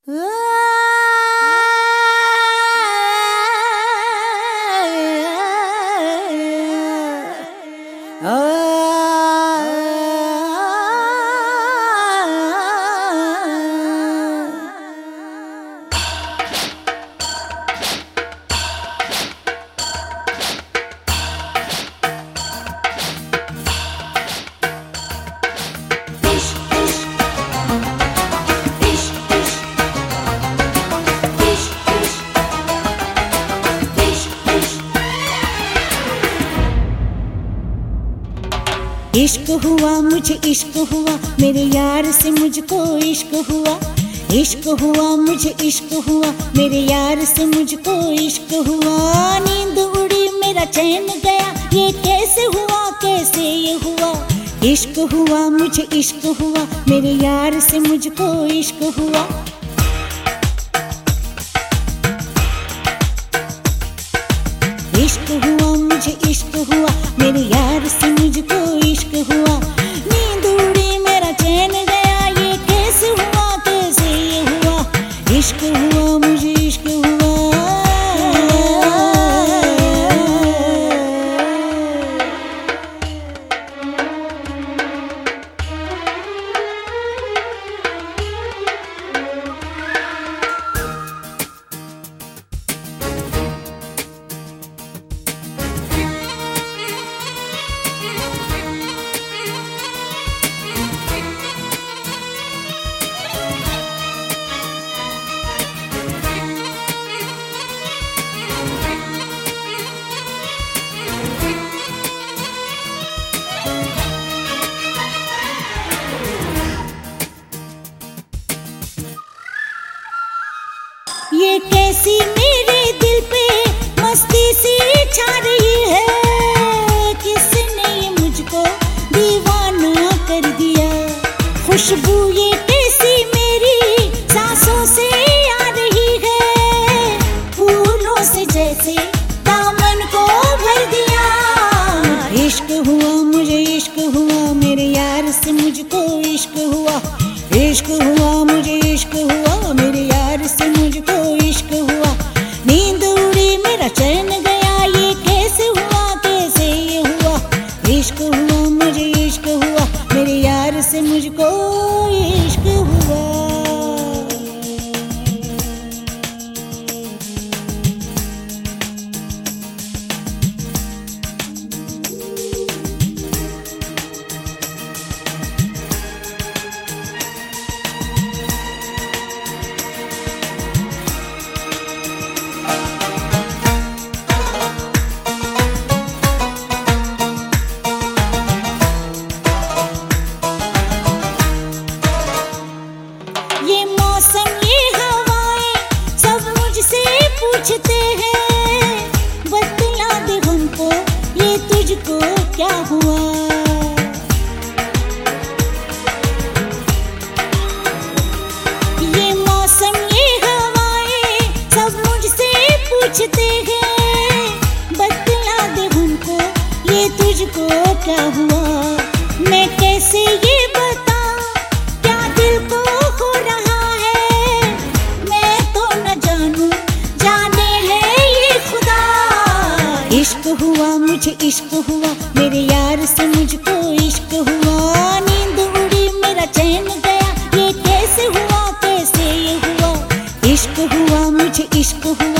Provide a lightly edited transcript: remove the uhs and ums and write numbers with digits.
इश्क हुआ मुझे इश्क हुआ, मेरे यार से मुझको इश्क हुआ। इश्क हुआ मुझे इश्क हुआ, मेरे यार से मुझको इश्क हुआ। नींद उड़ी मेरा चैन गया, ये कैसे हुआ कैसे ये हुआ। इश्क हुआ मुझे इश्क हुआ, मेरे यार से मुझको इश्क हुआ। इश्क हुआ मुझे इश्क हुआ, मेरे यार से मुझको इश्क हुआ। नींद उड़ी मेरा चैन गया, ये कैसे हुआ कैसे ये हुआ। इश्क हुआ मुझे इश्क हुआ। ये कैसी मेरे दिल पे मस्ती सी छा रही है। किसने ये मुझको दीवाना कर दिया। खुशबू ये कैसी मेरी सांसों से आ रही है। फूलों से जैसे दामन को भर दिया। इश्क हुआ मुझे इश्क हुआ, मेरे यार से मुझको इश्क हुआ। इश्क हुआ मुझे इश्क हुआ, मेरे यार से मुझको इश्क हुआ। नींद उड़ी मेरा चैन गया, ये कैसे हुआ कैसे ये हुआ। इश्क हुआ मुझे इश्क हुआ, मेरे यार से मुझको इश्क हुआ। ये मौसम ये हवाएं सब मुझसे पूछते हैं। बतला दे हमको ये तुझको क्या हुआ। ये मौसम ये हवाएं सब मुझसे पूछते हैं। बतला दे हमको ये तुझको क्या हुआ। मैं कैसे ये इश्क हुआ मुझे इश्क हुआ, मेरे यार से मुझको इश्क हुआ। नींद उड़ी मेरा चैन गया, ये कैसे हुआ कैसे ये हुआ। इश्क हुआ मुझे इश्क हुआ।